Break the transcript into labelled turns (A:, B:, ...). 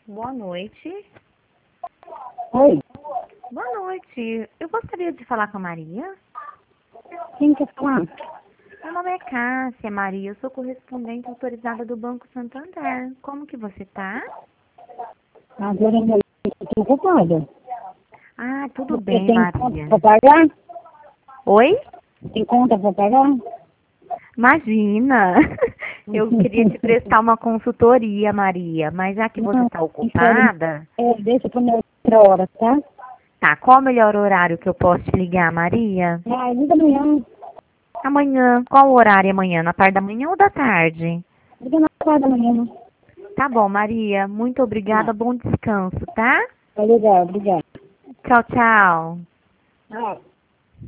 A: Boa noite.
B: Oi,
A: Boa noite. Eu gostaria de falar com a Maria.
B: quem quer falar?
A: Meu nome é Cássia, Maria. Eu sou correspondente autorizada do Banco Santander. Como que você tá?
B: Agora eu estou ocupada.
A: Ah, tudo
B: Você
A: bem,
B: tem conta
A: Maria.
B: para pagar?
A: Oi?
B: Tem conta para pagar?
A: Imagina! Eu queria te prestar uma consultoria, Maria, mas já que você
B: Não,
A: está
B: infelizmente,
A: ocupada,
B: deixa para minha outra hora, tá?
A: tá, qual o melhor horário que eu posso te ligar, Maria?
B: Liga amanhã.
A: Amanhã, qual o horário amanhã? Na parte da manhã ou da tarde?
B: Liga na parte da manhã.
A: Tá bom, Maria. Muito obrigada. Bom descanso, tá?
B: Tá legal, obrigada.
A: Tchau, tchau.
B: Tchau.